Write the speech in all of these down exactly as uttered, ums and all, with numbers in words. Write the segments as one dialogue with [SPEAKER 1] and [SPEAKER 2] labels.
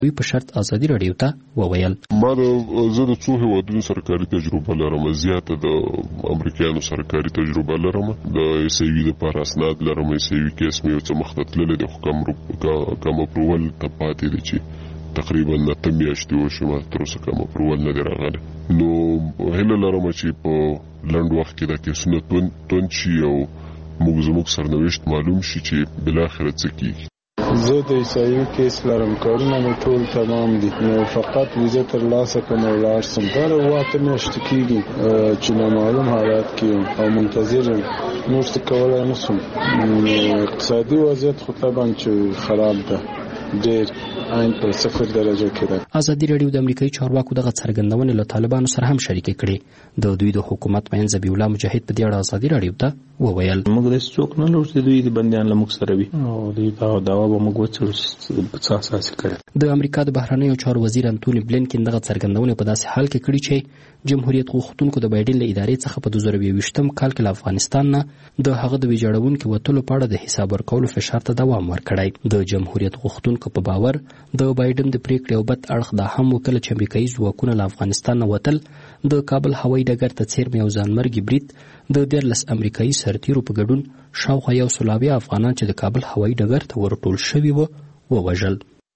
[SPEAKER 1] دوی په شرط ازادي راډیو ته وویل
[SPEAKER 2] ما د زه د څو هیوادونو سرکاري تجربه لرم، زیاته د امریکایانو سرکاري تجربه لرم، د ایس ای وی لپاره اسناد لرم. ایس ای وی کیس مې څه مخته تللی د حکم کم اپروول ته پاتې دی چې تقریبا اته میاشتې وشوه تر اوسه کم اپروول نه دی راغلی. نو هیله لرم چې په لنډ وخت کې دا کیسونه توند شي او موږ زموږ سرنوشت معلوم شي چې بالاخره څه کیږي.
[SPEAKER 3] زه د عیسایي کیس لرم، کارونه مې ټول تمام دي، نو فقط ویزه ترلاسه کړم او لاړ شم. دا واته میاشتې کېږي چې نامعلوم حالات کې او منتظر یم، نور څه کولی نه شم. اقتصادي وضعیت خو طبعا چې خراب ده، ډېر عین په صفر درجه کې ده.
[SPEAKER 1] ازادي راډیو د امریکایي چارواکو دغه څرګندونې له طالبانو سره هم شریکې کړې. د دوی د حکومت مین ذبیح الله مجاهد په دې اړه ازادي راډیو ته وویل
[SPEAKER 4] موږ د څوک نه لور چې دوی د بندیان له موږ سره وي او دوی دا دعوا به موږ وڅېړو چې په څه اساس یې کړې.
[SPEAKER 1] د امریکا د بهرنیو چارو وزیر انتوني بلینکن دغه څرګندونې په داسې حال کې کړي چې جمهوریت غوښتونکو د بایډن له ادارې څخه په دوه زره یوویشتم کال کې له افغانستان نه د هغه د ویجاړونکي وتلو په اړه د حساب ورکولو فشار ته دوام ورکړی. د جمهوریت غوښتونکو په باور د بایډن د پریکړې او بد اړخ دا هم وکړه چې امریکایي ځواکونه له افغانستان نه وتل د کابل هوایي ډګر ته څیرمه یو ځانمرګي برید د دیارلس امریکایي سرتیرو په ګډون شاوخوا یو سل اویا افغانان چې د کابل هوایي ډګر ته ورټول شوي وو ووژل.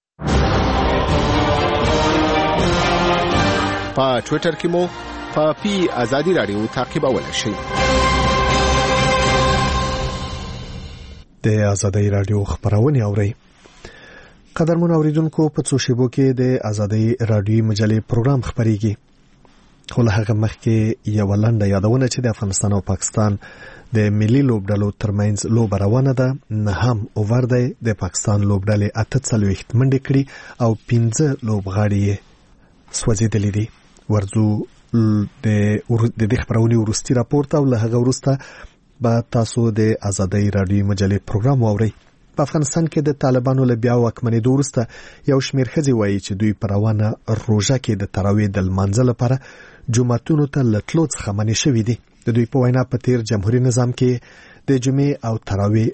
[SPEAKER 5] په ټویټر کې مو په پی ازادي راډیو تعقیبولی شئ.
[SPEAKER 6] د ازادي راډیو خبرونه اورئ. قدرمن اوریدونکو په څو شیبو کې د ازادي راډیو مجلې پروګرام خبريږي. خو له هغه مخکې یو لنډه یادونه چې د افغانستان او پاکستان د ملي لوبډلو ترمنځ لوبه روانه ده. نه هم اوور دی د پاکستان لوبډلې اته څلوېښت منډې کړي او پنځه لوبغاړي یې سوځېدلي دي. ورځو د د دې خبرونې وروستي راپور ته او له هغه وروسته به تاسو د ازادي راډیو مجلې پروګرام واورئ. په افغانستان کې د طالبانو له بیا واکمنېدو وروسته یو شمېر ښځې وایي چې دوی په روانه روژه کې د تراویح د لمانځه لپاره جوماتونو ته له تلو څخه منع شوي دي. د دوی په وینا په تیر جمهوري نظام کې د جمعې او تراویح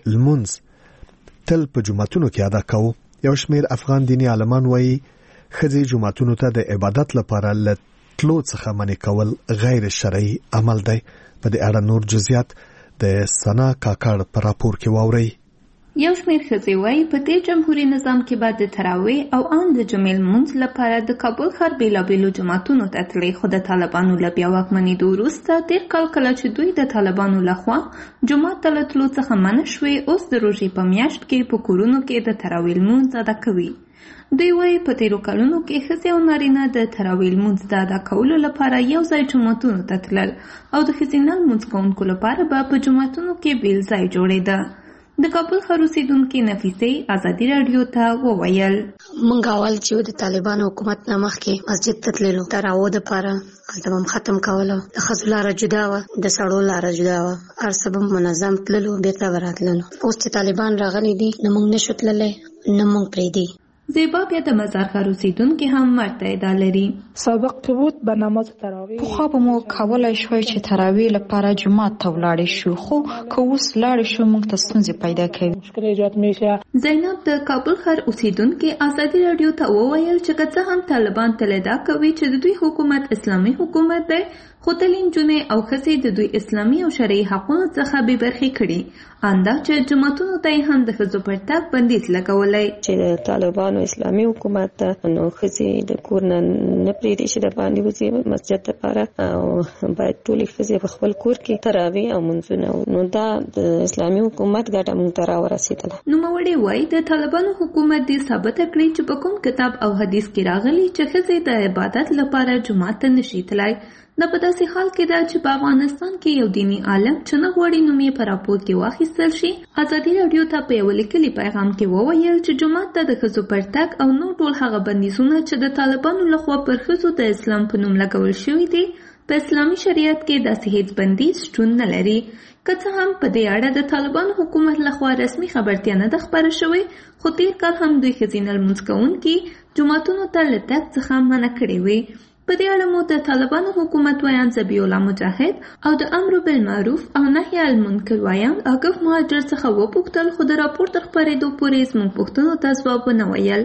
[SPEAKER 6] لمونځ تل په جوماتونو کې ادا کوو. یو شمېر افغان دیني عالمان وایي ښځې جوماتونو ته د عبادت لپاره له تلو څخه منع کول غیر شرعي عمل دی. په دې اړه نور جزئیات د سنا کاکړ په راپور کې واورئ.
[SPEAKER 7] یو شمېر ښځې وایي په دې جمهوري نظام کې بعد د تراویح او ان د جمعې لمونځ لپاره د کابل ښار بېلابېلو جوماتونو ته تلې، خو د طالبانو له بیا واکمنېدو وروسته تېر کال کله چې دوی د طالبانو لخوا جومات ته له تلو څخه منع شوې، اوس د روژې په میاشت کې په کورونو کې د تراویح لمونځ ادا کوي. دوی وایي په تیرو کلونو کې ښځې او نارینه د تراویح لمونځ د ادا کولو لپاره یو ځای جوماتونو ته تلل او د ښځینه لمونځ کوونکو لپاره به په جوماتونو کې بیل ځای جوړېده. د کابل ښار اوسیدونکې نفیسې ازادي راډیو ته وویل
[SPEAKER 8] موږ اول چې د طالبانو حکومت نه مخکې مسجد ته تللو، تراویح دپاره هلته به م ختم کوله. د ښځو لاره جدا وه، د سړو لاره جدا وه، هر څه به منظم تللو، بېرته به راتللو. اوس چې طالبان راغلي دي نه موږ نشو تللی نه موږ پرېږدي.
[SPEAKER 7] زیبا بیا د مزار ښار اوسیدونکي هم ورته ادعا لري.
[SPEAKER 9] سابق که بود به نماز تراویح
[SPEAKER 10] پخوا به مو کولی شوی چې تراویح لپاره جومات ته ولاړې شو، خو که اوس لاړې شو موږ ته ستونزې پیدا کوي.
[SPEAKER 9] مشکل ایجاد میشه.
[SPEAKER 7] زینب د کابل ښار اوسیدونکي ازادي راډیو ته وویل چې که څه هم طالبان تل ادعا کوي چې د دوی حکومت اسلامي حکومت دی، خو تل نجونې او ښځې د دوی اسلامي او شرعي حقونو څخه بې برخې کړي. انده چې جوماتونو ته یې هم د ښځو پر تګ بندیز لګولی.
[SPEAKER 11] چې د طالبانو اسلامي حکومت ته نو ښځې د کور نه نه پرېږدي چې د باندې وځي مسجد دپاره، او باید ټولې ښځې په خپل کور کې تراویح او منځونه. نو دا د اسلامي حکومت ګټه موږ ته راورسېدله.
[SPEAKER 7] نوموړې وایي د طالبانو حکومت دې ثابته کړي چې په کوم کتاب او حدیث کې راغلي چې ښځې د عبادت لپاره جومات ته نشي تللی. دا په داسې حال کې ده چې په افغانستان کې یو دیني عالم چې نه غواړي نوم یې په راپور کې واخیستل شي، ازادي راډیو ته په یوه لیکلي پیغام کې وویل چې جومات ته د ښځو پر تګ او نور ټول هغه بندیزونه چې د طالبانو لخوا پر ښځو د اسلام په نوم لګول شوي دي، په اسلامي شریعت کې داسې هیڅ بندیز شتون نه لري. که څه هم په دې اړه د طالبانو حکومت لخوا رسمي خبرتیا نه ده خپره شوې، خو تېر کال هم دوی ښځینه لمونځ کوونکي جوماتونو ته له تګ څخه منع کړې وې. په دې اړه مو د طالبانو حکومت ویان ذبیح الله مجاهد او د امر بالمعروف او نهي عن المنکر ویان اګف مهاجر څخه وپوښتل، خو د راپور تر خپرېدو پورې زموږ پوښتنو ته ځواب ونه ویل.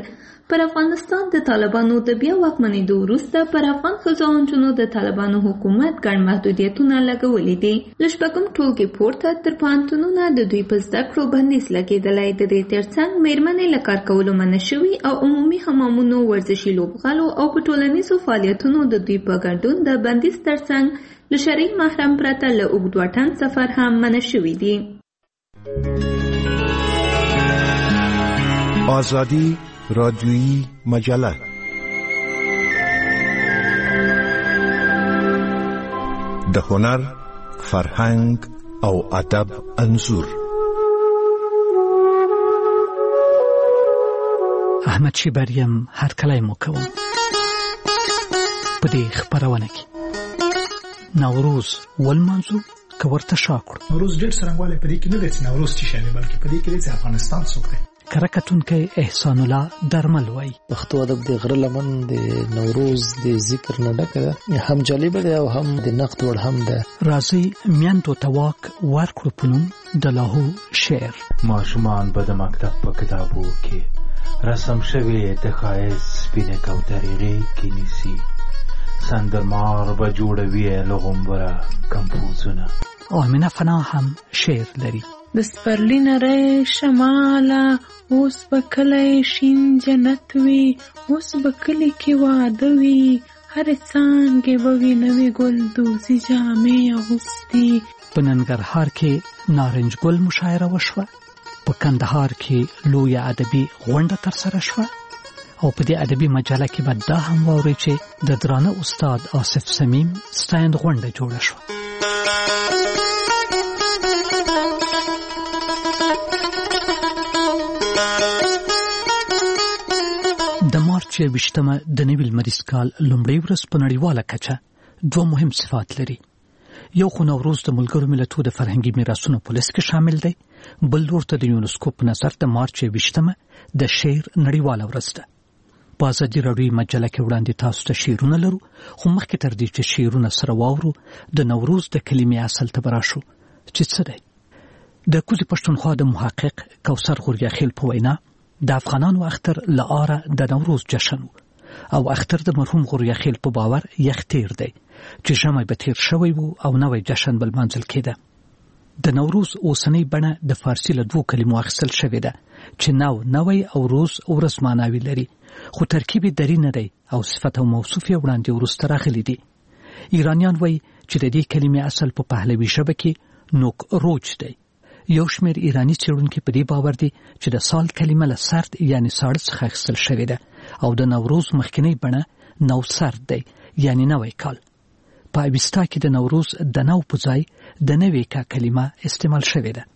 [SPEAKER 7] پر افغانستان د طالبانو د بیا واکمنېدو وروسته پر افغان ښځو او نجونو د طالبانو حکومت ګڼ محدودیتونه لګولي دي. له شپږم ټولګې پورته تر پوهنتونونه د دوی په زده کړو بندیز لګېدلی. د دې ترڅنګ میرمنې له کار کولو منع شوي او عمومي حمامونو، ورزشي لوبغالو او په ټولنیزو فعالیتونو د دوی په ګډون د بندیز ترڅنګ له شرعي محرم پرته له اوږد واټن سفر هم منع شوي دي.
[SPEAKER 5] آزادی رادیویی مجله د هنر، فرهنګ او ادب انځور.
[SPEAKER 12] احمد شیبریم هر کله مو کوم په دې خبرونه کې نوروز ولمانځو که ورته شاکړو.
[SPEAKER 13] نوروز ډېر څرنګوالی په دې کې نه دی چې نوروز څه شی دی، بلکې په دې کې دی چې افغانستان څوک دی.
[SPEAKER 12] کرکټونکی احسان الله درمل وای
[SPEAKER 14] پښتو ادب د غره لمن د نوروز د ذکر نه ډکه ده، هم جالبه ده او هم د نقد وړ هم ده.
[SPEAKER 12] راځي میندو ته واک ورکړو په نوم د لاهو شعر.
[SPEAKER 15] ماشومان به د مکتب په کتابو کې رسم شوي د ښایست سپینې کوترې کې نیسي، سندرمار به جوړوي له غومبره کمپوزونه.
[SPEAKER 12] آمینه فنا هم شعر لري.
[SPEAKER 16] د سپرلی نری شماله اوس به کلی شین جنت وي، اوس به کلی کې واده وي، هرې څانګې به وي نوې ګلدوزي جامې اغوستي.
[SPEAKER 12] په ننګرهار کې نارنج ګل مشاعره وشوه، په کندهار کې لویه ادبي غونډه ترسره شوه او په دې ادبي مجله کې به دا هم واورئ چې د درانه استاد آصف صمیم ستایند غونډه جوړه شوه. د مارچ یوویشتمه د نوي لمریز کال لومړۍ ورځ په نړیواله کچه دوه مهم صفات لري. یو خو نوروز د ملګرو ملتونو د فرهنګي میراثونو په لیست کې شامل دی، بل لور ته د یونسکو په نظر د مارچ یوویشتمه د شعر نړیواله ورځ ده. په ازادي راډیویي مجله کې وړاندې تاسو ته شعرونه لرو، خو مخکې تر دې چې شعرونه سره واورو د نوروز د کلمې اصل ته به راشو چې څه دی. د کوزې پښتونخوا د محقق کوثر غوریاخیل په وینا د افغانانو اختر لاره د نوروز جشن او اختر د مرحوم غوریاخیل په باور یخ تیر دی چې ژمی به تیر شوی وو او نوی جشن بل منځل کېده. د نوروز اوسنۍ بڼه د فارسي له دوو کلمو اخیستل شوې ده چې نو نوی او روز ورځ معناوي لري، خو ترکیب یې دري نه دی او صفت او موصوف یې وړاندې وروسته راغلي دي. ایرانیان وایي چې د دې کلمې اصل په پهلوي ژبه کې نوک روج دی. یو شمېر ایرانی څېړونکي په دې باور دي چې د سال کلمه له سرد یعنی ساړه څخه اخیستل شوې ده او د نوروز مخکینی بڼه نو سرد دی یعنی نوی کال. په اویستا کې د نوروز د نو په ځای د نوې کا کلمه استعمال شوې ده.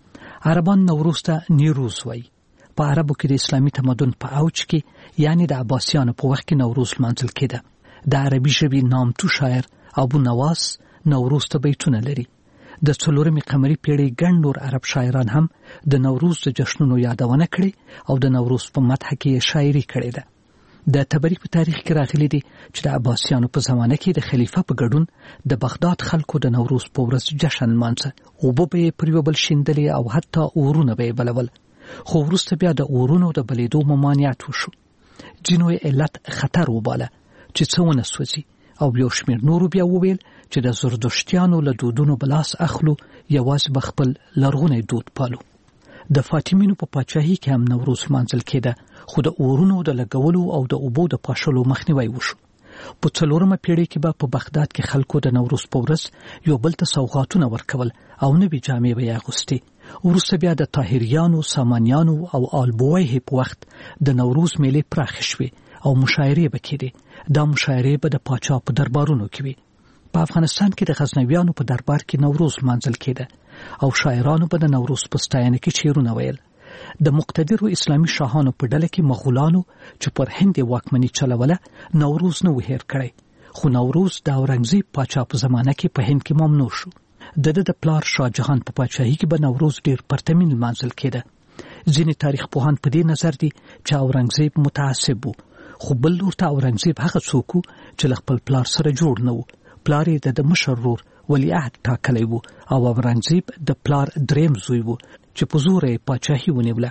[SPEAKER 12] عربان نوروز ته نیروز وایي. په عربو کې د اسلامي تمدن په اوج کې یعنی د عباسیانو په وخت کې نوروز لمانځل کېده. د عربي ژبې نامتو شاعر ابو نواس نوروز ته بیتونه لري. د څلورمې قمري پیړۍ ګڼ نور عرب شاعران هم د نوروز د جشنونو یادونه کړې او د نوروز په مدح کې شاعري کړې ده. د تبریک په تاریخ کې راغلي دي چې د عباسیانو په زمانه کې د خلیفه په ګډون د بغداد خلکو د نوروز په ورځ جشن لمانځه، اوبه به یې پر یو بل شیندلې او حتی اورونه به یې بلول، خو وروسته بیا د اورونو د بلیدو ممانعت وشو. ځینو یې علت خطر وباله چې څه ونه سوځي او یو شمېر نورو بیا وویل چې د زردشتیانو له دودونو بلاس اخلو، یوازې به خپل لرغونی دود پالو. د فاطمیانو په پاچاهۍ کې هم نوروز لمانځل کېده، خو د اورونو د لګولو او د اوبو د پاشلو مخنیوی وشو. په څلورمه پیړۍ کې به په بغداد کې خلکو د نوروز په ورځ یو بل ته سوغاتونه ورکول او نوې جامې به یې اغوستې. وروسته بیا د طاهریانو، سامانیانو او آلبویه په وخت د نوروز میلې پراخې شوې او مشاعرې به کېدې. دا مشاعرې به د پاچا په دربارونو کې وي. په افغانستان کې د غزنویانو په دربار کې نوروز لمانځل کېده او شاعرانو به د نوروز په ستاینه کې شعرونه ویل. د مقتدرو اسلامي شاهانو په ډله کې مغولانو چې پر هند واکمني چلوله نوروز نه و هېر کړی، خو نوروز د اورنګزیب پاچا په زمانه کې په هند کې ممنوع شو. د د پلار شاه جهان په پاچاهۍ کې به نوروز ډیر پرتمین لمانځل کېده. ځینې تاریخ پوهان په دې نظر دي چې اورنګزیب متعصب و، خو بل لور ته اورنګزیب هغه څوک و چې له خپل پلار سره جوړ نه و. پلار یې د مشر ورور ولیعهد ټاکلی و او اورنګزیب د پلار دریم زوی و چې په زور یې پاچاهي ونیوله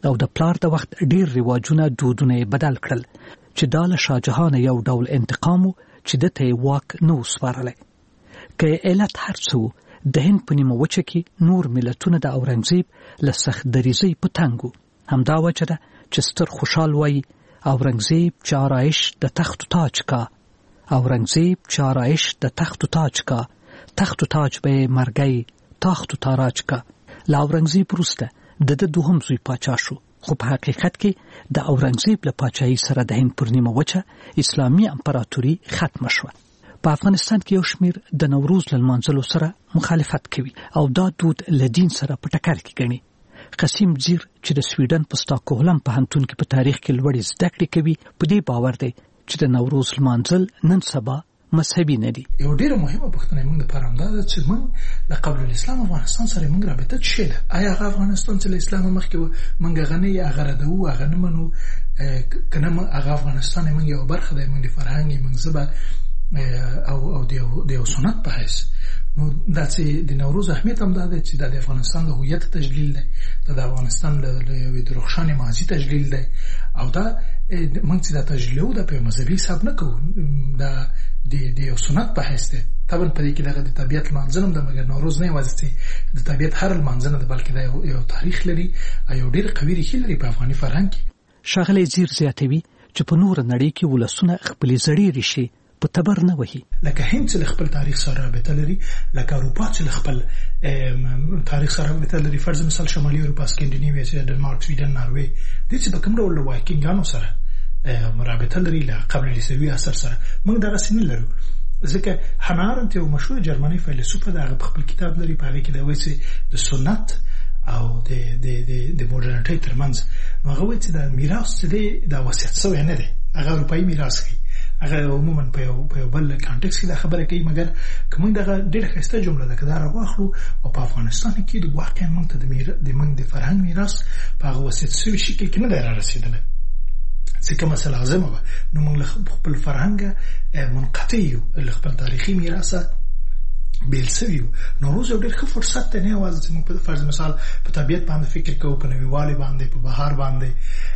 [SPEAKER 12] او د پلار د وخت ډیر رواجونه دودونه بدل کړل چې دا له شاهجهان یو ډول انتقام چې د ته واک نو سپارلې که علت هرڅو د هند په نیمه وچه کې نور ملتونه د اورنګزیب له سخت دریزۍ په تنګو همدا وجه ده چې ستر خوشحال وای اورنګزیب چې آرایش د تخت و تاج کا اورنګزیب چې آرایش د تخت و تاج کا تخت و تاج به مرګي تخت و تاراج کا لا اورنګزیب وروسته د د دوهم زوی پاچا شو خو په حقیقت کې د اورنګزیب له پاچاهۍ سره د هند پر نیمه وچه اسلامي امپراتوري ختم شوه په افغانستان کې یو شمیر د نوروز لمانځلو سره مخالفت کوي او دا دود له دین سره په ټکر کې ګڼي قسیم زیر چې د سویډن په ستاکهولم پوهنتون کې په تاریخ کې لوړې زده کړې کوي په دې باور دی چې د نوروز لمانځل نن سبا مذهبي نه دي
[SPEAKER 13] یو ډیره مهمه پوښتنه موږ د پرامدا ده چې موږ له قبل الاسلام افغانستان سره موږ رابطه څه ده آیا هغه افغانستان چې له اسلام مخکې و موږ غني هغه ردو هغه نه منو کنه هغه افغانستان موږ یو برخه ده موږ د فرهنګ موږ زبا او او د یو سنت په حیث نو دا چې د نوروز اهمیت هم ده چې د افغانستان د هویت تجلیل ده د افغانستان له یوې درخشانې ماضي تجلیل ده او دا موږ چې د تجلیل د په مذهبي حساب نه کوو دا د د یو سنت په حیث ده طبعا په دې کې دغه د طبيعت منځنم د مګر نوروز نه وځي د طبيعت هر منځنه د بلکې د یو تاریخ لري او ډېر قوي ریښې لري په افغاني فرهنګ کې
[SPEAKER 12] شاغلي زیر زیاتوي چې په نور نړۍ کې ولسونه خپل زړې ریښې په تبر نه وهي
[SPEAKER 13] لکه هند چې خپل تاریخ سره رابطه لري لکه اروپا چې خپل تاریخ سره رابطه لري فرض مثال شمالي اروپا سکندینیویا چې ډنمارک سویډن ناروې د څه په کوم ډول وایکینګانو سره مرابطه لري له قبل الاسلامي اثر سره موږ دا رسنه لرو ځکه هنارنت یو مشهور جرمني فیلسوف دا خپل کتاب لري په هغه کې دا وایي چې د سنت او د د د د مدرنټي ترمنځ هغه وایي چې دا میراث دی دا وصیت سوی نه دی هغه اروپایي میراث دی هغه عموما په یو په بل کانټکست کې دا خبره کوي مګر کوم دا ډېر ښه جمله ده کدا راغلو او په افغانستان کې د واقعا موږ ته د میراث د موږ د فرهنګ میراث په هغه وصیت سوی شکل کې نه دی را رسیدلی ځکه مسله لازمه ده نو موږ خپل فرهنګ منقطع یو خپل تاریخي میراث بیل سویو نوروز یو ډېر ښه فرصت دی نه یوازې چې موږ په فرض مثال په طبیعت باندې فکر کوو په نویوالي باندې په بهار باندې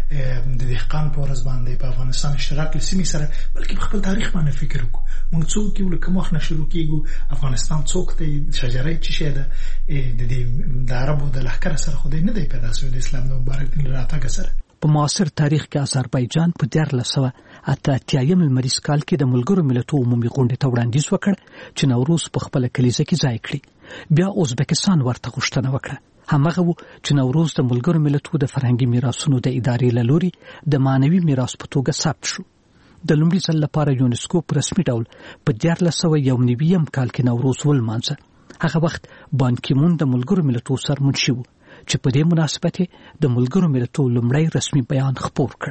[SPEAKER 13] د دهقان په ورځ باندې په افغانستان اشتراک لسیمې سره بلکې په خپل تاریخ باندې فکر وکړو موږ څوک یو لکه مخ نه شروع کیږو افغانستان څوک دی شجره چې شه ده د دې د عربو د لښکر سره خو دې نه دی پیدا شوی د اسلام د مبارک دین راتګ سره
[SPEAKER 12] په معاصر تاریخ کې آذربایجان په دیارلس سوه اته اتیایم لمریز کال کې د ملګرو ملتونو عمومي غونډې ته وړاندیز وکړ چې نوروز په خپل کلیزه کې ځای کړي بیا ازبکستان ورته غوښتنه وکړه همغه و چې نوروز د ملګرو ملتونو د فرهنګي میراثونو د ادارې له لوري د معنوي میراث په توګه ثبت شو د لومړي ځل لپاره یونسکو په رسمي ډول په دیارلس سوه یو نوي کال کې نوروز ولمانځه هغه وخت بان کی مون د ملګرو ملتونو سرمنشي و چې په دې مناسبت د ملګرو ملتونو لومړی رسمي بیان خپور کړ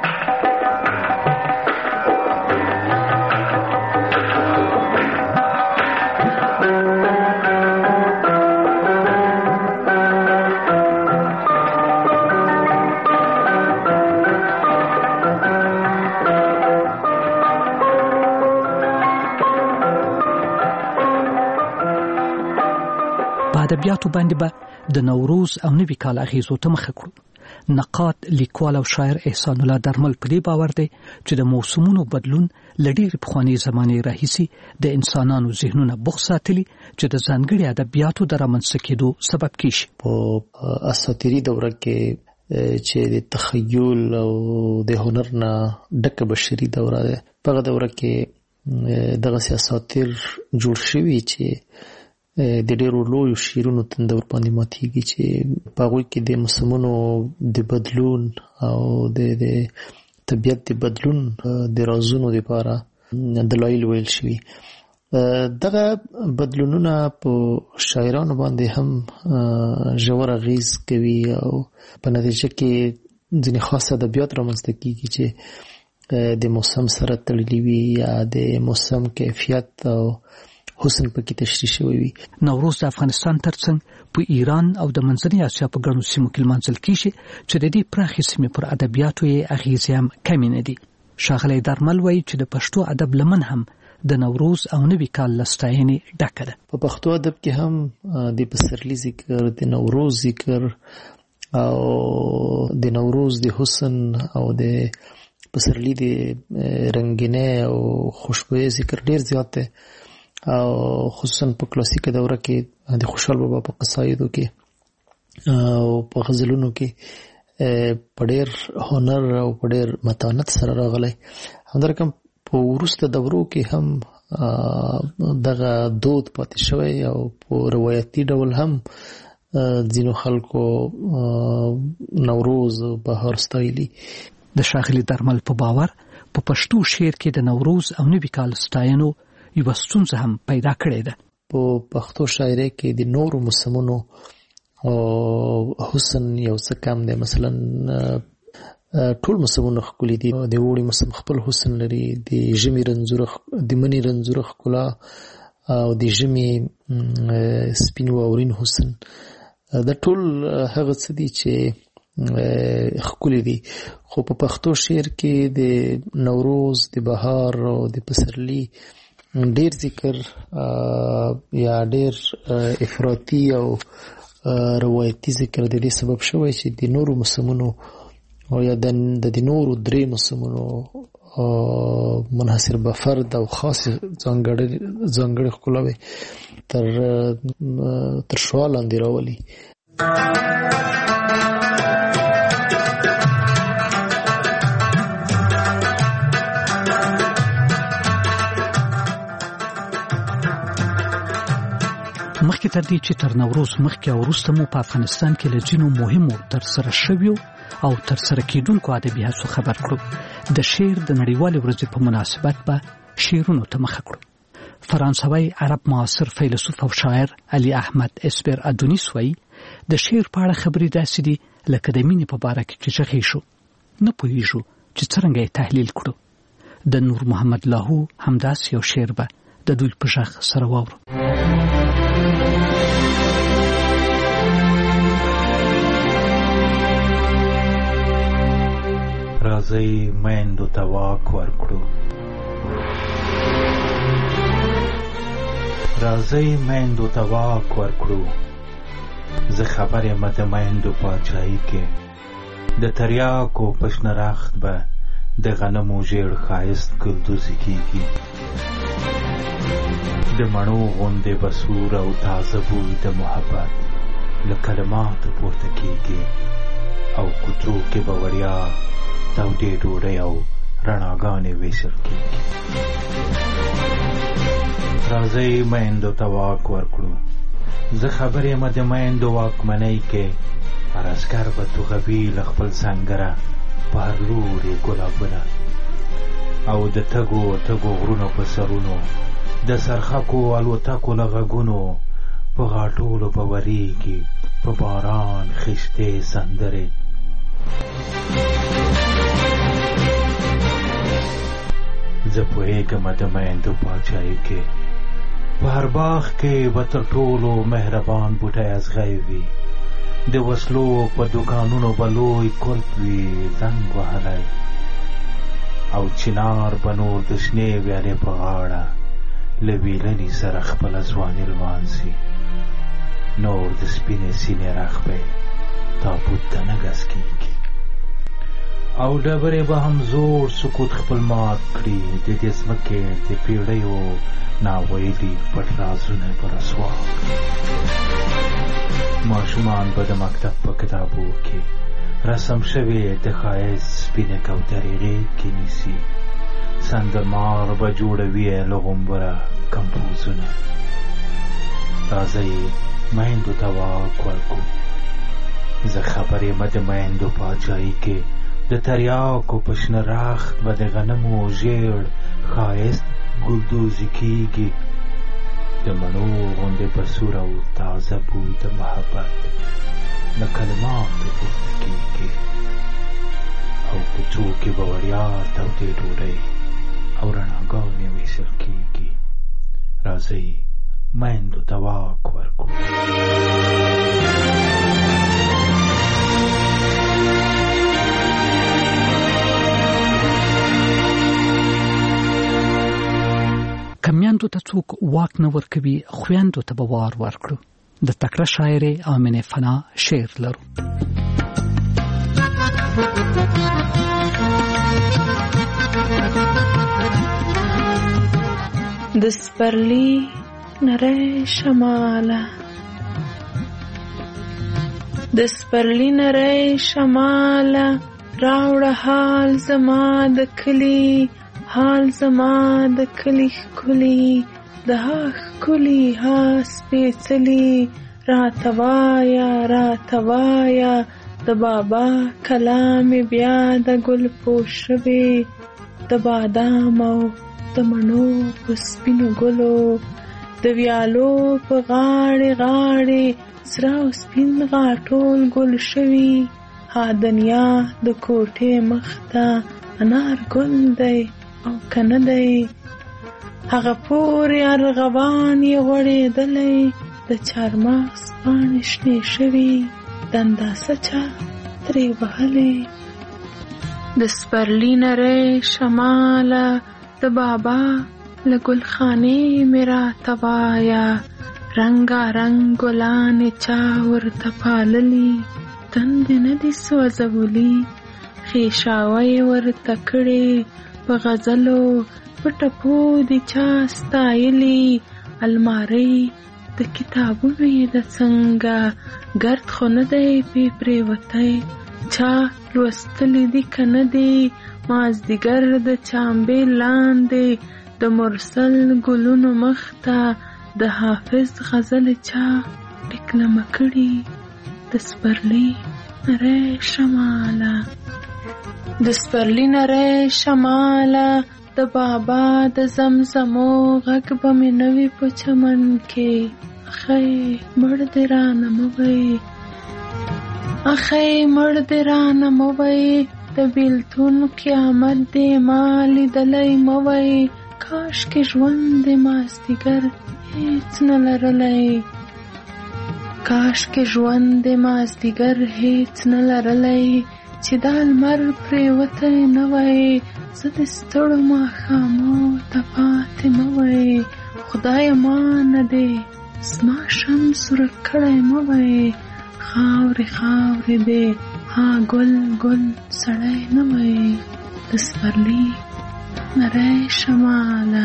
[SPEAKER 12] ادبیاتو باندې به د نوروز او نوي کال اغیزو ته مخه کړو نقاد لیکوال او شاعر احسان الله درمل په دې باور دی چې د موسمونو بدلون لډیر پخوانی زمانه راهیسي د انسانانو ذهنونه بوخ ساتلي چې د ځانګړي ادبیاتو د رامنځته کېدو سبب کیږي
[SPEAKER 14] په اساطیري دوره کې چې د تخیل او د هنر نه ډکه بشري دوره ده په دوره کې دغه اساطیر جوړ شوي چې د ډېرو لویو شعرونو تندور باندې ماتېږي چې په هغوی کې د موسمونو د بدلون او د طبیعت د بدلون د رازونو لپاره دلایل ویل شوي دغه بدلونونه په شاعرانو باندې هم ژور اغیز کوي او په نتیجه کې ځینې خاص ادبیات رامنځته کېږي چې د موسم سره تړلي وي یا د موسم کیفیت او حسن پکې تشریح شوی وي
[SPEAKER 12] نوروز د افغانستان ترڅنګ په ایران او د منځنۍ اسیا په ګڼو سیمو کې لمانځل کیږي چې د دې پراخې سیمې پر ادبیاتو یې اغیزې هم کمې نه دي ښاغلی درمل وایي چې د پښتو ادب لمن هم د نوروز او نوي کال له ستاینې ډکه ده
[SPEAKER 14] په پښتو ادب کې هم د پسرلي ذکر د نوروز ذکر او د نوروز د حسن او د پسرلی د رنگینه او خوشبوئی ذکر ډیر زیات دی او خصوصا په کلاسیکه دوره کې د خوشحال بابا په قصایدو کې او په غزلونو کې په ډیر هنر او په ډیر متانت سره راغلی. همدارنګه په وروسته دورو کې هم دغه دود پاتې شوی او په روایتي ډول هم ځینو خلکو نوروز بهار ستایلی.
[SPEAKER 12] د ښاغلي درمل په باور په پښتو شعر کې د نوروز او نوي کال ستاینو یوه ستونزه هم پیدا کړې ده.
[SPEAKER 14] په پښتو شاعرۍ کې د نورو موسمونو حسن یو څه کم دی. مثلا ټول موسمونه ښکلي دي. د اوړي موسم خپل حسن لري، د ژمي رنځوره د مني رنځوره ښکلا او د ژمي سپین واورین حسن، دا ټول هغه څه دي چې ښکلي دي. خو په پښتو شعر کې د نوروز، د بهار او د پسرلي ډیر ذکر یا ډیر افراطي او روایتي ذکر د دې سبب شوی چې د نورو موسمونو او یا د د نورو درې موسمونو منحصر به فرد او خاص ځانګړي ځانګړي ښکلاوي تر تر شا لاندې راولي.
[SPEAKER 12] مخکې تر دې چې تر نوروز مخکې او وروسته مو په افغانستان کې له ځینو مهمو ترسره شویو او ترسره کېدونکو ادبي هڅو خبر کړو. د شعر د نړیوالې ورځې په مناسبت به شعرونو ته مخه کړو. فرانسوي عرب معاصر فیلسوف او شاعر علي احمد اسپر ادونیس وایي د شعر په اړه خبرې داسې دي لکه د مینې په باره کې چې غږی شو، نه پوهېږو چې څرنګه یې تحلیل کړو. د نور محمد لاهو همداسې یو شعر به د دوی په غږ سره واورو.
[SPEAKER 15] راځئ میندو ته واک ورکړو، راځئ میندو ته واک ورکړو. زه خبر یم د میندو پاچاهۍ کې د تریاکو په شنه رخت به د غنمو ژیړ ښایست ګلدوزي کېږي. د مڼو غوندې به سور او تازه بوی د محبت له کلماتو پورته کېږي او کوڅو کې به وړیا تودې ډوډۍ او رڼاګانې ویشل کېږي. راځئ میندو ته واک ورکړو. زه خبر یم د میندو واکمنۍ کې هر عسکر به توغوي له خپل سنګره په هر لوري ګلابونه او د تګو تګو غرونو په سرونو د سرخکو الوتکو له غږونو په غاټولو به ورېږي په باران خښتې سندرې. زه پوهېږم د میندو پاچاهۍ کې په هر باغ کې به تر ټولو مهربان بوټی ازغی وي. د وسلو په دوکانونو به لوی کلپ وي زنګ وهلی او چنار به نور د شنې ویالې په غاړه له ویلنې سره خپله ځواني لمانځي. نور د سپینې سینې رخ به تابوت ته نه ګز کېږي او ډبرې به هم زوړ سکوت خپل مات کړي. د دې ځمکې د پیړیو ناویلي پټ رازونه به رسوا کړي. ماشومان به د مکتب په کتابو کې رسم شوې د ښایست سپینې کوترې غېږ کې نیسي. سندرمار به جوړوي له غومبره کمپوزونه. راځئ میندو ته واک ورکړو. زه خبر یم د میندو پاچاهۍ کې د تریاکو په شنه رخت به د غنمو ژیړ ښایست ګلدوزي کېږي. د مڼو غوندې به سور او تازه بوی د محبت له کلماتو پورته کېږي او کوڅو کې به وړیا تودې ډوډۍ او رڼاګانې ویشل کېږي. راځئ میندو ته واک ورکړو.
[SPEAKER 12] که میندو ته څوک واک نه ورکوي، خویندو ته به وار ورکړو. د تکړه شاعر آمنه فنا شعر لرو.
[SPEAKER 16] د سپرلی نری شماله د سپرلی نری شماله راوړه حال زما د کلی حال زما د کلی ښکلي د ها ښکلي ها سپېڅلي راته وایه راته وایه د بابا کلام بیا د ګل پوش شوې د بادام او د مڼو په سپینو ګلو د ویالو په غاړې غاړې سره او سپین غاټول ګل شوي ها دنیا د کوټې مخ ته انار ګل دی او کنه دی هغه پورې ارغوان یې غوړېدلی د چارمغز پاڼې شنې شوي د انداسه چا ترې وهلې د سپرلي نری شماله د بابا له ګلخانې مې راته وایه رنګارنګ ګلانې چا ورته پاللي تندې نه دي سوځولي ښېشاوه یې ورته کړې په غزلو په ټپو دې چا ستایلي المارۍ د کتابونو یې د څنګه ګرد خو نه دی پې پرېوتی چا لوستلی دي که نه دی مازدیګر د چامبې لاندې د مرسل ګلونو مخ ته د حافظ غزل چا ډکلمه کړي د سپرلي نری شماله د سپرلي نری شماله د بابا د زمزمو غږ به مې نه وي په چمن کې اخی مړ دې رانه مه وی اخی مړ دې رانه مه وی د بیلتون قیامت دې ما لیدلی مه وی کاشکې ژوند دې مازدیګر هیڅ نه لرلی کاشکې ژوند دې مازدیګر هیڅ نه لرلی چې دا لمر پرېوتی نه وی زه د ستړو ماښامو ته پاتې مه وی خدایه ما نه دې زما شمس ورک کړی مه وی خاورې خاورې دې ها ګل ګل سړی نه وی د سپرلي نری شماله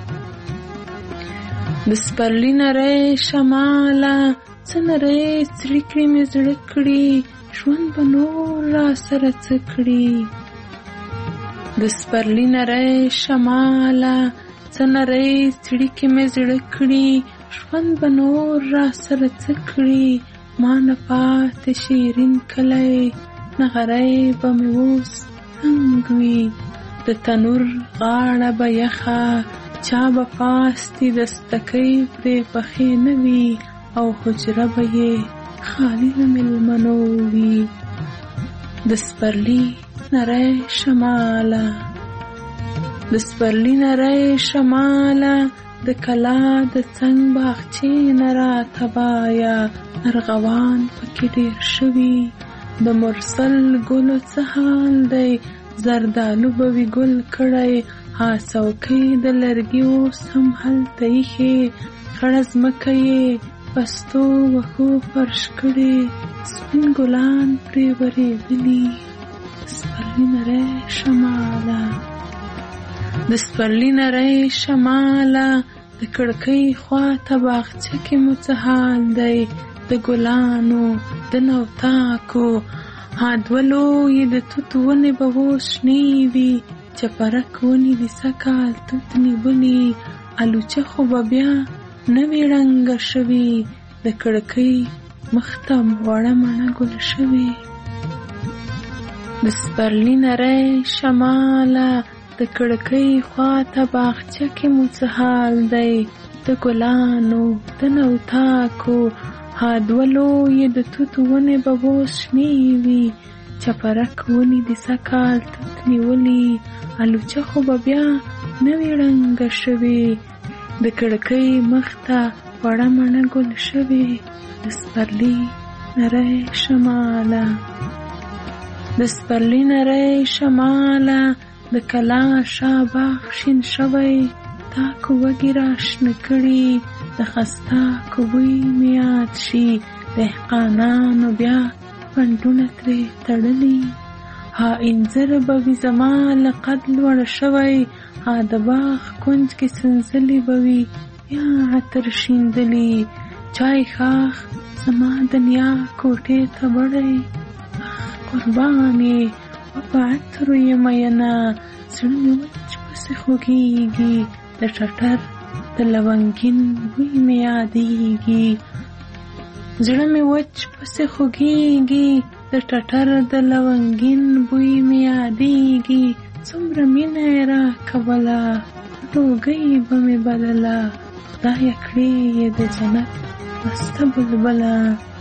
[SPEAKER 16] د سپرلي نری شماله څه نری څړیکې مې زړه کړي ژوند به نور را سره څه کړي د سپرلي نری شماله څه نری څړیکې مې زړه کړي ژوند به نور را سره څه کړي ما نه پاتې شیرین کلی نغری به مې اوس تنګ وي د تنور غاړه به یخه چا به پاستي دستکۍ پرې پخې نه وي او حجره به یې خالي له مېلمنو وي د سپرلي نری شماله د سپرلي نری شماله د کلا د څنګ باغچې نه راته وایه ارغوان پکې ډېر شوي د مرسل ګلو څه حال دی زردالو به وي ګل کړی ها څوکۍ د لرګي اوس هم هلته ایښې خړه ځمکه یې پستو وښو فرش کړې سپین ګلان پرې ورېدلي د سپرلي نری شماله د سپرلي نری شماله د کړکۍ خواته باغچه کې مو څه حال دی د ګلانو د نوتاکو ها دوه لویې د توت ونې به اوس شنې وي چپرک ونې د سږکال توت نیولي الوچه خو به بیا نه وي ړنګه شوي د کړکۍ مخ ته وړه مڼه ګل شوې د سپرلي نری شماله د کړکۍ خواته باغچه کې مو څه حال دی د ګلانو د نوتاکو ها دوه لویې د توت ونې به اوس شنې وي چپرک ونې د سږکال توت نیولي الوچه خو به بیا نه وي ړنګه شوې د کړکۍ مخ ته وړه مڼه ګل شوې د سپرلي نری شماله د سپرلي نری شماله د کلا شا باغ شین شوی تاکو وږي راشنه کړي د خستا کوي میاد شي دهقانانو بیا پندونه ترې تړلي ها انځر به وي زما لقد لوړ شوی ها د باغ کونج کې سنځلې به وي یا عطر شیندلي چای خاخ زما دنیا کوټې ته وړی قربان یې و په عطرو یې میینه زړه مې وچ پسې خوږېږي د ټټر د لونګین بوی مې یادېږي زړه مې وچ پسې خوږېږي د ټټر د لونګین بوی مې یادېږي څومره مینه یې راکوله ډوګۍ به مې بلله خدایه کړې یې د جنت مسته بلبله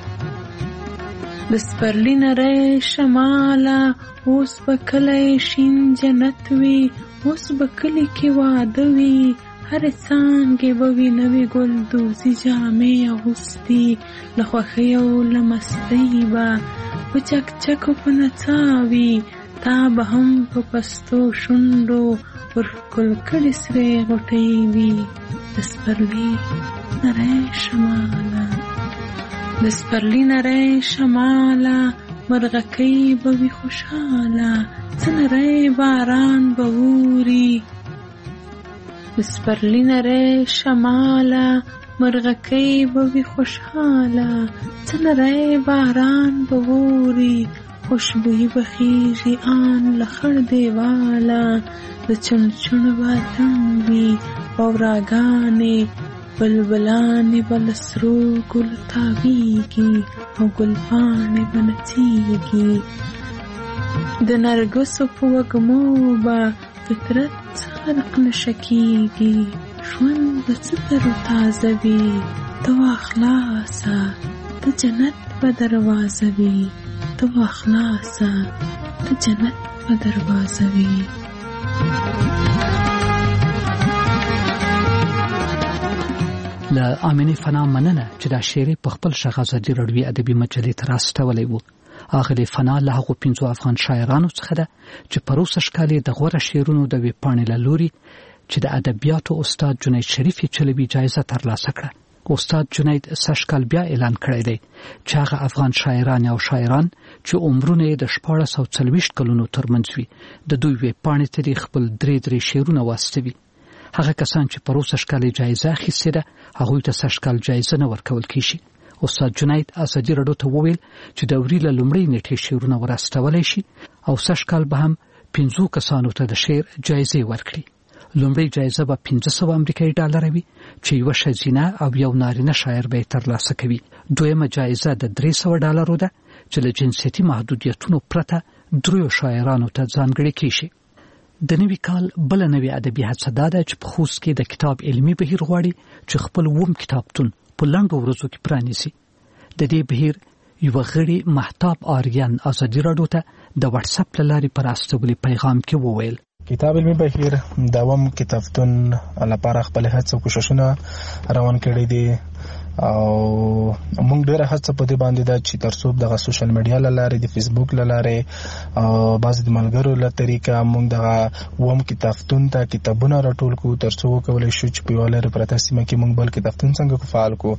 [SPEAKER 16] د سپرلي نری شماله اوس به کلی شین جنت وي اوس به کلي کې واده وي هرې څانګې به وي نوې ګلدوزي جامې اغوستي له خوښۍ او له مستۍ به په چکچکو په نڅا وي تا به هم په پستو شونډو ورښکل کړې سرې غوټۍ وي د سپرلي نری شماله د سپرلي نری شماله مرغکۍ به وي خوشحاله څه نری باران به اوري د سپرلي نری شماله مرغکۍ به وي خوشحاله څه نری باران به اوري خوشبویي به خیږي آن له خړ دیواله د چونچون به اتڼ وي واوراګانې بلبلانې به له سرو ګلو تاویږي او ګلپاڼې به نڅیږي د نرګسو په وږمو به فطرت غرق نشه کیږي ژوند به څه تر تازه وي ته واخلاصه د جنت به دروازه وي ته واخلاصه د جنت به دروازه وي
[SPEAKER 12] له امینې فنا مننه چې دا شعر په خپل شغازدي رډوي ادبي مجلې ته راستولې وو. اغلی فنا له هغو پنځو افغان شاعرانو څخه ده چې پروسه شکالې د غوره شعرونو د ویبپاڼې له لوري چې د ادبیاتو استاد جنید شریف چلوي جایزه ترلاسه کړه. استاد جنید سشکال بیا اعلان کړی دی چې هغه افغان شاعران او شاعران چې عمرونه یې د شپاړس سوه څلوېښت کلونو ترمنځ وي د دوی ویبپاڼې ته د خپل درې درې شعرونه واستوي. هغه کسان چې پروسه شکالې جایزه اخیستې ده هغوی ته سشکال جایزه نه ورکول کیږي. استاد جنید ازادي راډیو ته وویل چې د وري له لومړۍ نیټې شعرونه ورستولی شي او سشکال به هم پنځو کسانو ته د شعر جایزې ورکړي. لومړی جایزه به پنځه سوه امریکایي ډالره وي چې یوه ښځینه او یو نارینه شاعر به یې ترلاسه کوي. دویمه جایزه د درې سوه ډالرو ده چې له جنسیتي محدودیتونو پرته دریو شاعرانو ته ځانګړې کیږي. د نوي کال بله نوې ادبي هڅه دا ده چې په خوست کې د کتاب علمي بهیر غواړي چې خپل اووم کتابتون په لنډو ورځو کې پرانیزي. د دې بهیر یوه غړي مهتاب آریان ازادي راډیو ته د واتس اپ له لارې پر استولي پیغام کې وویل
[SPEAKER 17] کتاب علمي بهیر دوام کتابتون لپاره خپل هڅه کوششونه روان کړي دي او موږ ډېره هڅه په دې باندې ده چې ترڅو د سوشل میډیا له لارې د فیسبوک له لارې او بعضې د ملګرو له طریقه موږ دغه اووم کتابتون ته کتابونه راټول کړو ترڅو وکولی شو چې په یوه لرې پرته سیمه کې موږ بل کتابتون څنګه فعال کړو.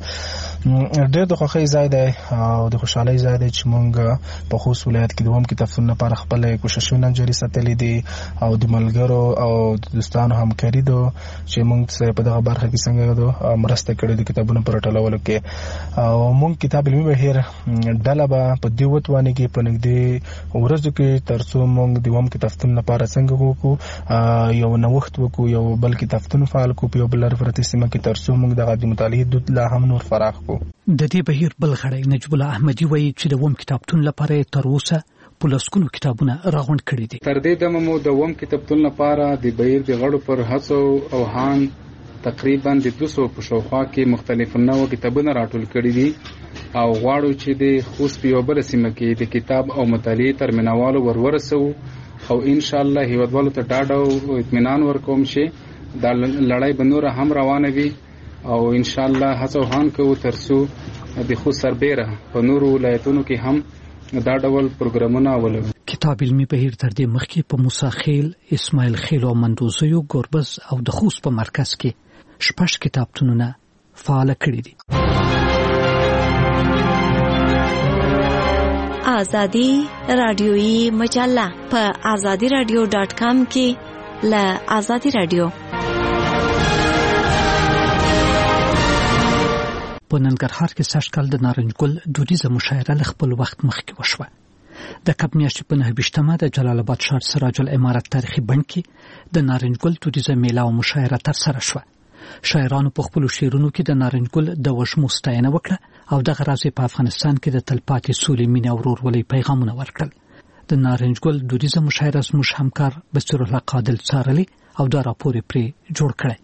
[SPEAKER 17] ډېر د خوښۍ ځای دی او د خوشحالۍ ځای دی چې موږ په خوست ولایت کې د اووم کتابتون لپاره خپل کوششونه جاري ساتلي دي او د ملګرو او د دوستانو همکاري ده چې موږ سره په دغه برخه کې څنګه مرسته کړې د کتابونو پر راټولولو کې او موږ کتاب علمي بهیر ډله به په دې وتوانې کې په نږدې ورځو کې ترڅو موږ د اووم کتابتون لپاره څنګه وکړو یو نوښت وکړو یو بل کتابتون فعال کړو په یو بل لرې پرتې سیمه کې ترڅو موږ دغه د مطالعې دود لا هم نور فراخ کړو.
[SPEAKER 12] د دې بهیر بل غړی نجیب الله احمدي وایي چې د اووم کتابتون لپاره تر اوسه په لسګونو کتابونه راغونډ کړي دي.
[SPEAKER 18] تر دې دمه مو د اووم کتابتون لپاره د بهیر د غړو پر هڅو او هان تقریبا د دوه سوه په شاوخوا کې مختلف نوع کتابونه راټول کړي دي او غواړو چې د خوست په یوه بله سیمه کې د کتاب او مطالعې تر مینوالو ور ورسوو او انشاءالله هیوادوالو ته ډاډ او اطمینان ورکوم چې دا لړۍ به نوره هم روانه وي او انشاءالله هڅه او هان کوو ترڅو د خوست سربیره په نورو ولایتونو کې هم دا ډول پروګرامونه ولرو.
[SPEAKER 12] کتاب علمي بهیر تر دې مخکې په موسی خیل، اسماعیل خیل او مندوزیو، ګوربز او د خوست په مرکز کې شپږ کتابتونونه فعال کړي دي.
[SPEAKER 19] آزادی رادیویی مجله په آزادی رادیو ډاټ کام کې له آزادی رادیو.
[SPEAKER 12] په ننګرهار کې سږ کال د نارنج ګل دودیزه مشاعره له خپل وخت مخکې وشوه. د کب میاشتې په نهه ویشتمه د جلال آباد ښار سراج العمارت تاریخي بڼ کې د نارنج ګل دودیزه میله او مشاعره ترسره شوه. شاعرانو په خپلو شعرونو کې د نارنج ګل د وږمو ستاینه وکړه او دغه راز په افغانستان کې د تلپاتې سولې، مینې او ورورولۍ پیغامونه ورکړل. د نارنج ګل دودیزه مشاعره زموږ همکار بصیر الله قادل څارلې او دا راپور پرې جوړ کړی.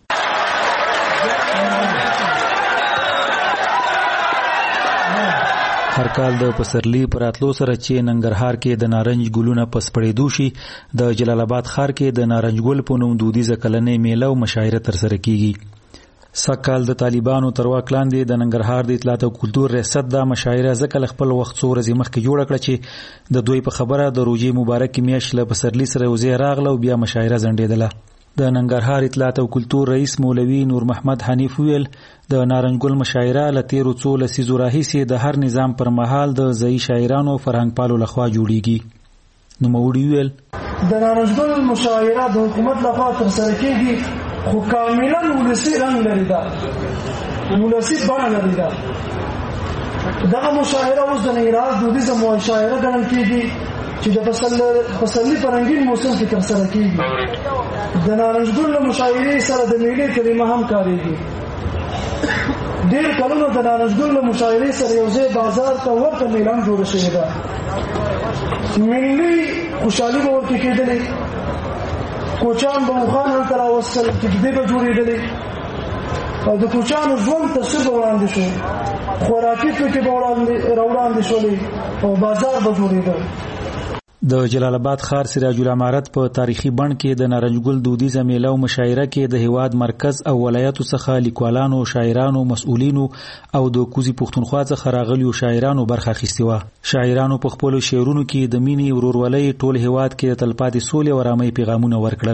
[SPEAKER 20] هر کال د پسرلی پر اتلو سره چې ننګرهار کې د نارنج ګلونه پس پړېدو شي، د جلال آباد ښار کې د نارنج ګل په نوم دودیزه کلنۍ میله او مشاعره ترسره کیږي. سکهال د طالبانو تر واک لاندې د ننګرهار د اطلاعات او کلتور ریاست دا مشاعره ځکه خپل وخت څو ورځې مخکې جوړه کړه چې د دوی په خبره د روژې مبارک میاشت له پسرلی سره یوځای راغله او بیا مشاعره ځنډېدله. د ننګرهار اطلاعات او کلتور رئیس مولوي نور محمد حنیف ویل د نارنج ګل مشاعره له تیرو څو لسیزو راهیسې د هر نظام پر مهال د ځایي شاعرانو او فرهنګ پالو لخوا جوړیږي. نوموړي ویل
[SPEAKER 21] د نارنج ګل مشاعره د حکومت لخوا ترسره کیږي خو کاملا ولسي رنګ لري، دا ولسي بڼه لري. دا دغه مشاعره اوس د ننګرهار دودیزه مشاعره ګڼل کیږي چې د پسرلي په رنګین موسم کې ترسره کیږي. د نارنج ګل مشاعرې سره د میلې کلمه هم کارېږي. ډېر کلونه د نارنج ګل مشاعرې سره یو ځای بازار ته ورته میله هم جوړه شوې ده. ملي خوشحالي به ورته کېدلې، کوچیان به وخان هلته راوستل، کېږدۍ به جوړېدلې او د کوچیانو ژوند تصویر به وړاندې شو، خوراکي توکي به راوړاندې شولې او بازار به جوړېده.
[SPEAKER 20] د جلال آباد ښار سراج العمارت په تاریخي بڼ کې د نارنج ګل دودیزه میله او مشاعره کې د هیواد مرکز او ولایتو څخه لیکوالانو، شاعرانو، مسؤلینو او د کوزي پښتونخوا څخه راغلیو شاعرانو برخه اخیستې وه. شاعرانو په خپلو شعرونو کې د مینې، ورورولۍ، ټول هیواد کې د تلپاتې سولې او ارامۍ پیغامونه ورکړل.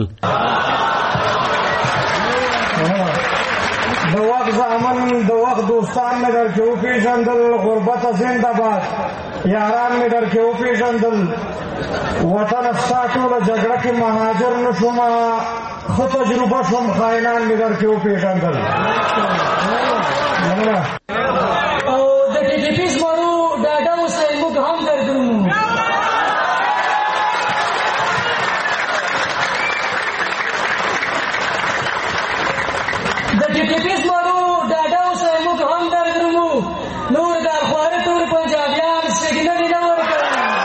[SPEAKER 21] د وخت زامن د وخت دوستان مې در کې وپېژندل، غربت زنده باد یاران مې در کې وپېژندل، وطن ستا ټوله جګړه کې مهاجر نه شومه، ښه تجربه شوم، خاینان مې در کې وپېژندل. او د ټي ټي پي زمرو ډاډه اوسئ، موږ هم دردونو. د ټي ټي پي زمرو ډاډه اوسئ، موږ هم دردونو. نور د خواره ټول پنجابیان سګنل نه ورکړل.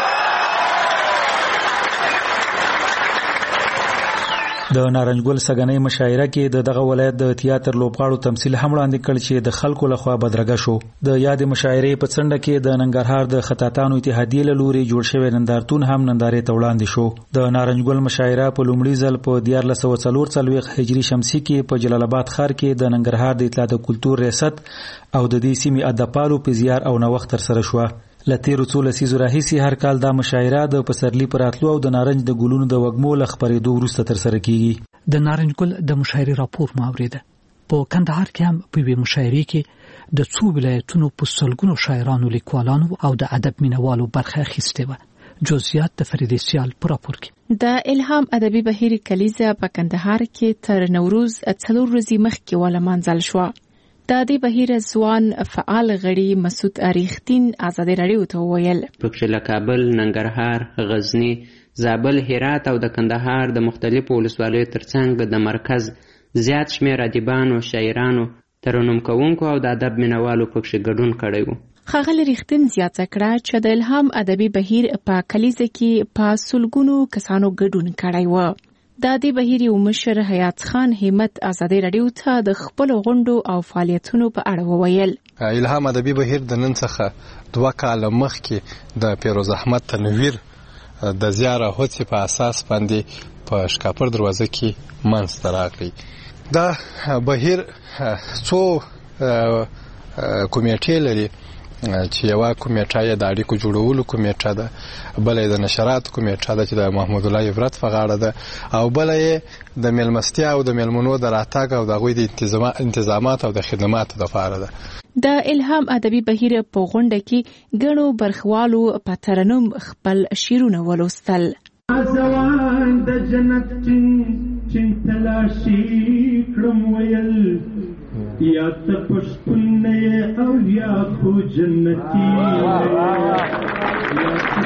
[SPEAKER 20] د نارنج ګل سګنۍ مشاعره کې د دغه ولایت د تیاتر لوبغاړو تمثیل هم وړاندې کړ چې د خلکو لخوا بدرګه شو. د یادې مشاعرې په څنډه کې د ننګرهار د خطاطانو اتحادیې له لوري جوړ شوی نندارتون هم نندارې ته وړاندې شو. د نارنج ګل مشاعره په لومړي ځل په دیارلس سوه څلور څلوېښت هجري شمسي کې په جلال آباد ښار کې د ننګرهار د اطلاعات او کلتور ریاست او د دې سیمې ادبپالو په زیار او نوښت ترسره شوه. له تیرو څو لسیزو راهیسې هر کال دا مشاعره د پسرلي پر راتلو او د نارنج د ګلونو د وږمو له خپرېدو وروسته ترسره کیږي.
[SPEAKER 12] د نارنج ګل د مشاعرې راپور مو اورېده. په کندهار کې هم په یوې مشاعرې کې د څو ولایتونو په سلګونو شاعرانو، لیکوالانو او د ادب مینوالو برخه اخیستې وه. جزئیات د فریدې سیال په راپور کې.
[SPEAKER 22] د الهام ادبي بهیر کلیزه په کندهار کې تر نوروز څلور ورځې مخکې ولمانځل شوه. د دې بهیر ځوان فعال غړي مسعود اریختین آزادي رادیو ته وویل
[SPEAKER 23] پکې له کابل، ننګرهار، غزنی، زابل، هرات او د کندهار د مختلفو ولسوالیو ترڅنګ د مرکز زیات شمېر ادیبانو، شاعرانو، ترنم کوونکو او د ادب مینوالو پکې ګډون کړی و.
[SPEAKER 22] ښاغلي ریښتین زیاته کړه چې د الهام ادبي بهیر په کلیزه کې په سلګونو کسانو ګډون کړی و. د دې بهیر یو مشر حیات خان همت آزادي رادیو ته د خپل غونډو او فعالیتونو په اړه وویل.
[SPEAKER 24] الهام ادبي بهیر د نن څخه دوه کاله مخکې د پیروز احمد تنویر د زیاره هڅې په اساس باندې په شکاپور دروازه کې منځته راغلی. دا بهیر څو کمیټې لري چې یو کمیټه یې د اړیکو جوړولو کمیټه ده، بل یې د نشرات کمیټه ده چې د محمود الله عبرت په غاړه ده، او بل یې د میلمستیا او د میلمنو د راتګ او د هغوی د انتظامات او د خدماتو لپاره ده.
[SPEAKER 22] د الهام ادبي بهیر په غونډه کې ګڼو برخوالو په ترنم خپل شعرونه ولوستل.
[SPEAKER 1] ځوان د جنت چې تلاشي کړم ویل یا ته پښتون نه او یا خو جنتي یا ته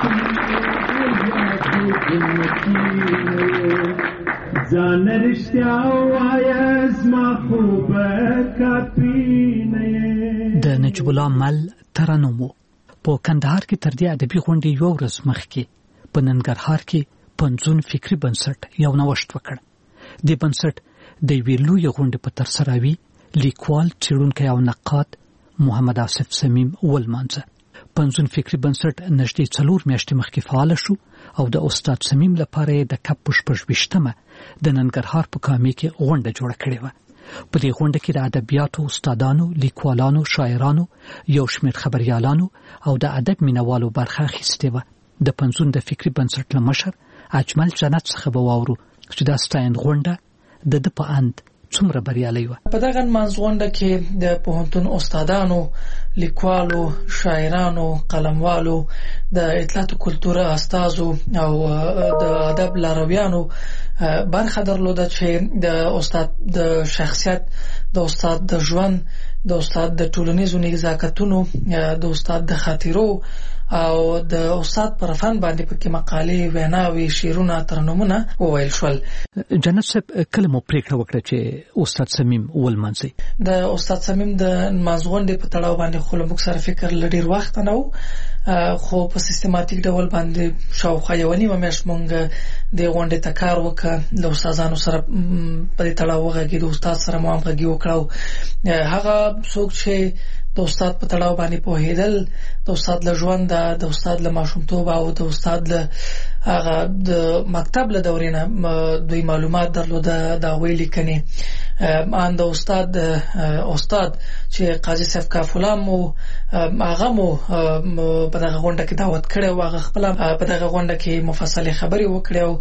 [SPEAKER 1] پښتون نه او یا خو جنتي ځان رښتیا وایه زما خوب کافي نه.
[SPEAKER 12] د نجیب الله مل ترنم په کندهار کې تر دې ادبي غونډې یو ورځ مخکې په ننګرهار کې پنځون فکري بنسټ یو نوښت وکړ. د بنسټ د یوې لویې غونډې په ترسره وي لیکوال، څېړونکی او نقاد محمد آصف صمیم ولمانځه. پنځون فکري بنسټ نږدې څلور میاشتې مخکې فعال شو او د استاد صمیم لپاره د کپ په شپږ ویشتمه د ننګرهار په کامې کې غونډه جوړه کړې وه. په دې غونډه کې د ادبیاتو استادانو، لیکوالانو، شاعرانو، یو شمېر خبریالانو او د ادب مینوالو برخه اخیستې وه. د پنځون د فکري بنسټ له مشر اجمل جنت څخه به واورو چې دا ستاینده غونډه د ده په اند څومره بریالۍ وه.
[SPEAKER 2] په دغه نمانځ غونډه کې د پوهنتون استادانو، لیکوالو، شاعرانو، قلموالو، د اطلاعات او کلتور استازو او د ادب لارویانو برخه درلوده چې د استاد د شخصیت، د استاد د ژوند، د استاد د ټولنیزو نزاکتونو، د استاد د خاطرو او د استاد پر فن باندې پکې مقالې، ویناوي، شعرونه، ترنمونه وویل شول.
[SPEAKER 12] جنت صاحب کله مو پریکړه وکړه چې استاد صمیم ولمانځي؟
[SPEAKER 2] د استاد صمیم د نمانځ غونډې په تړاو باندې خو له موږ سره فکر له ډېر وخت نه و، خو په سیستماتیک ډول باندې شاوخوا یوه نیمه میاشت موږ دې غونډې ته کار وکړه، د استادانو سره په دې تړاو وغږېدو، استاد سره مو همغږي وکړه. هغه څوک چې د استاد په تړاو باندې پوهېدل، د استاد له ژونده، د استاد له ماشومتوب او د استاد له هغه د مکتب له دورې نه دوی معلومات درلوده، د هغوی لیکنې ان د استاد استاد چې قاضي صاحب کافولا مو هغه مو په دغه غونډه کې دعوت کړی و، هغه خپله په دغه غونډه کې مفصلې خبرې وکړې او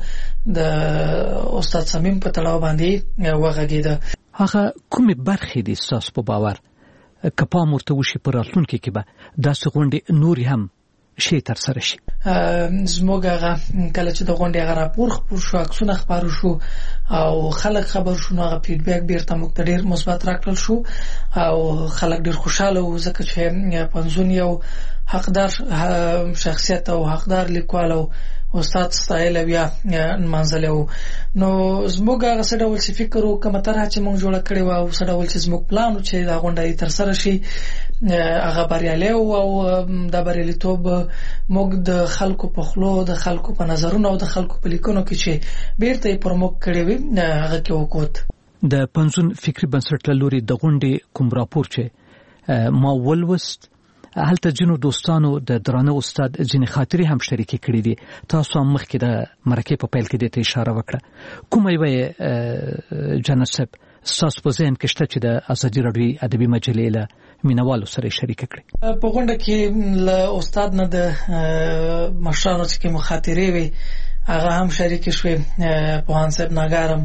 [SPEAKER 2] د استاد صمیم په تړاو باندې وغږېده.
[SPEAKER 12] هغه کومې برخې دي ستاسو په باور که پام ورته وشي په راتلونکي کې به داسې غونډې نورې هم شي ترسره شي؟
[SPEAKER 2] زموږ هغه کله چې د غونډې هغه راپور خپور شو، عکسونه خپاره شو او خلک خبر شو، نو هغه فیډبیک بیرته موږ ته ډېر مثبت راکړل شو او خلک ډېر خوشحاله وو، ځکه چې پنځون یو حقدار شخصیت او حقدار لیکوال او استاد ستایل بیا نمانځلی و. نو زموږ هغه څه ډول چې فکر و، کومه طرحه چې موږ جوړه کړې وه او څه ډول چې زموږ پلان و چې دا غونډه ترسره شي، هغه بریالی و او دا بریالیتوب موږ د خلکو په خولو، د خلکو په نظرونو او د خلکو په لیکنو کې چې بیرته یې پر موږ کړې وي هغه کې وکوت.
[SPEAKER 12] د پنځون فکري بنسټ له لوري د غونډې کوم راپور چې ما ولوست، هلته ځینو دوستانو د درانه استاد ځینې خاطرې هم شریکې کړې دي. تاسو هم مخکې د مرکې په پیل کې دې ته اشاره وکړه. کومه یوه یې جنت صاحب ستاسو په ذهن کې شته چې د ازادي راډیو ادبي مجلې له مینوالو سره شریکه کړي؟
[SPEAKER 2] په غونډه کې له استاد نه د مشرانو چې کومې خاطرې وي هغه هم شریکې شوې. پوهاند صاحب ناګارم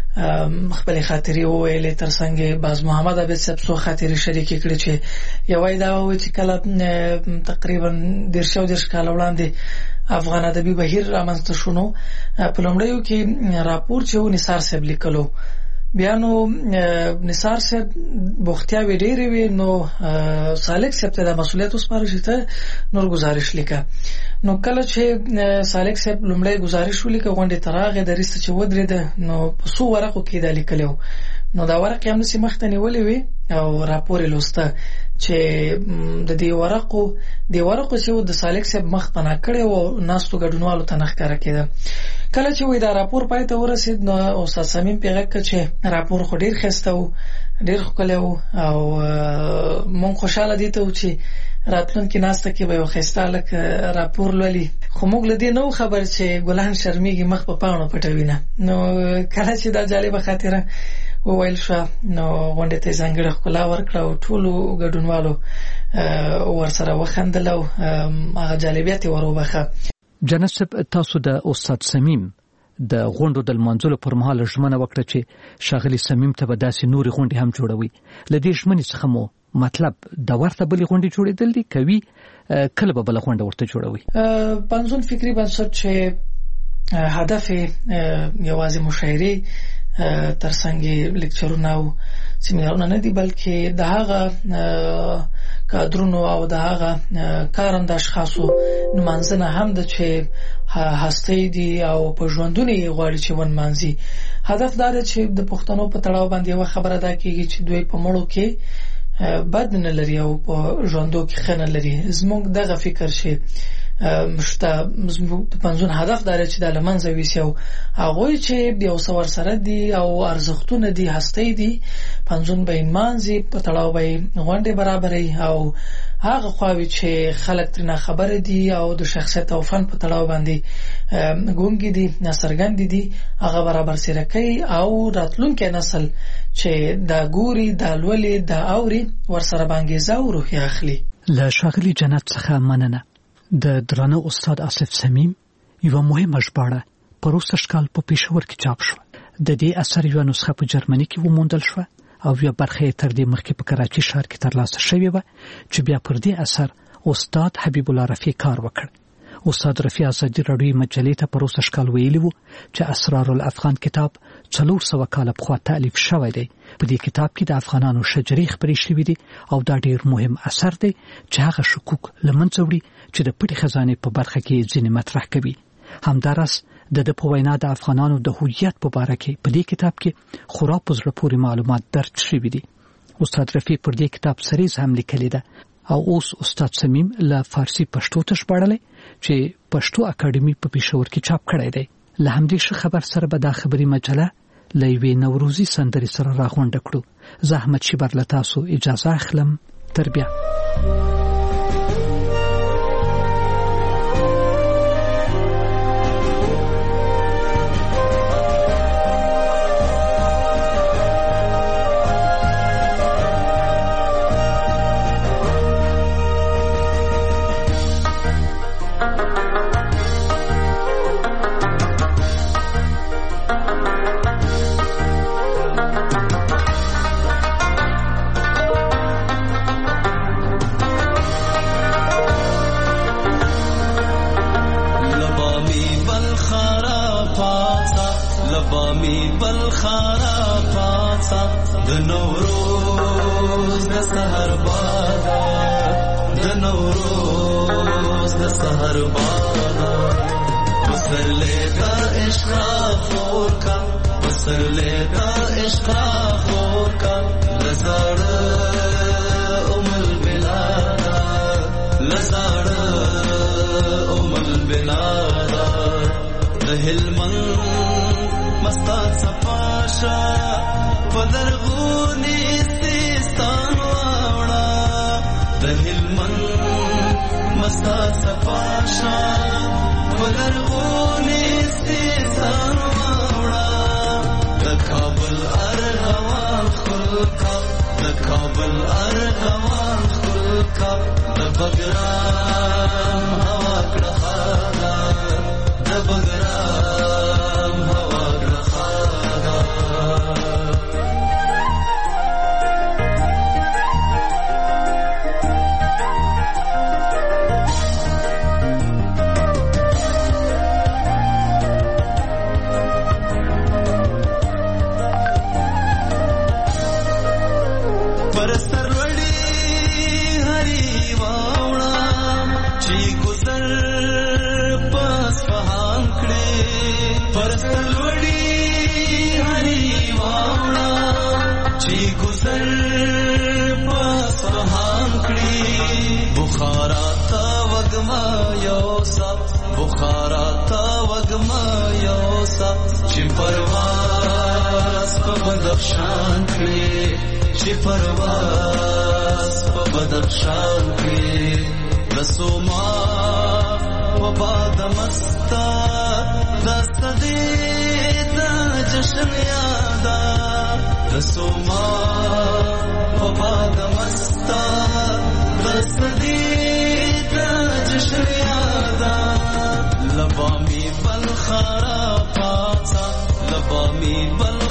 [SPEAKER 2] خپل خاطرې وویلې، ترڅنګ باز محمد عبید صاحب څو خاطرې شریکې کړې چې یوه یې دا وه چې کله تقریبا دېرش او دېرش کاله وړاندې افغان ادبي بهیر رامنځته شو، نو په لومړیو کې راپور چې و نثار صاحب لیکلو، بیا نو نثار صاحب بوختیاوې ډېرې وې، نو سالک صاحب ته دا مسؤلیت وسپاره چې ته نور گزارش لیکه. نو کله چې سالک صاحب لومړی گزارش ولیکه، غونډې ته راغی، دریځ ته چې ودرېده، نو په څو ورقو کې دا لیکلی و، نو دا ورقې همداسې مخ ته نیولې وې او راپور یې لوسته چې د دې ورقو دې ورقو چې د سالک صاحب مخ پناه کړی و، ناستو ګډونوالو ته نه ښکاره کېده. کله چې وایي دا راپور پای ته ورسېد، نو استاد صمیم پې غږ کړ چې راپور خو ډېر ښایسته و، ډېر ښکلی و او مونږ خوشحاله دي ته و چې راتلونکي ناسته کې به یو ښایسته هلک راپور لولي. خو موږ له دې نه و خبر چې ګلان شرمیږي مخ په پاڼو پټوي نه. نو کله چې دا جالبه خاطره وویل شو نو غونډې ته ځانګړې ښکلا ورکړه او ټولو ګډونوالو ورسره وخندل او هغه جالبیت ور وبخه.
[SPEAKER 12] جناب تاسو د استاد صمیم د غونډو د منځلو پر مهال ژمنه وکړه چې شاغلی صمیم ته به داسې نوري غونډې هم جوړوي. لدې ژمنې څخه مو مطلب د ورته بلې غونډې جوړېدل دي کوي کله به بل غونډه ورته جوړوي؟
[SPEAKER 2] پنځون فکری بنسټ چې هدف یوازې مشاعرې ترڅنګ لیکچرونه او سیمینارونه نه دي بلکې د هغه کادرونو او د هغه کارند اشخاصو نمانځنه هم د چې هستې دي او په ژوندونه یې غواړي چې ونمانځي. هدف دا دی چې د پښتنو په تړاو باندې یو خبره ده کېږي چې دوی په مړو کې بد نه لري او په ژوندو کې ښه نه لري. زموږ دغه فکر چې مشته زموږ د پنځون هدف دا دی چې د لمنځه ویسي او هغوی چې یو څه ورسره دي او ارزښتونه دي هستې دي پنځون به نمانځي په تړاو به غونډې برابرې او هغه خواوې چې خلک ترې خبره دي او د شخصیت او فن په تړاو باندې ګونګې دي ناڅرګند دي هغه برابر سره کوي او راتلونکي نسل چې دا ګوري دا لولي دا اوري ورسره باندې زو روح اخلي.
[SPEAKER 12] له شاغلي جنت څخه مننه. د درانه استاد آصف صمیم یو مهمه ژباړه پروسه کال په پېښور کې چاپ شو. د دې اثر یو نسخه په جرمني کې وموندل شو او یو برخه تر دې مخکې په کراچي ښار کې ترلاسه شوې و چې بیا پر دې اثر استاد حبیب الله رفیع کار وکړ. استاد رفیع ازادي راډیو مجلې ته پروسه کال ویلی وو چې اسرار الافغان کتاب څلور سوه کاله پخوا تالیف شوی دی. په دې کتاب کې د افغانانو شجرې خبرې شوې دي او دا ډیر مهم اثر دی چې هغه شکوک لمنځه وړي چې د پټې خزانې په برخه کې ځینې مطرح کوي. همدارس د د په وینا د افغانانو د هویت په اړه کې په دې کتاب کې خورا په زړه پورې معلومات درج شوي دي. استاد رفیع پر دې کتاب سریز هم لیکلی ده او اوس استاد صمیم له فارسی پښتو ته ژباړلی چې پښتو اکاډمي په پېښور کې چاپ کړی دی. له همدې ښه خبر سره به دا خبري مجله له یوې نوروزي سندرې سره راغونډه کړو. زه احمد شیبر له تاسو اجازه اخلم. تر بیا.
[SPEAKER 3] رسوما وبعد مستا دستدی تجشر یادا لبامی بل خرا پاتا لبامی بل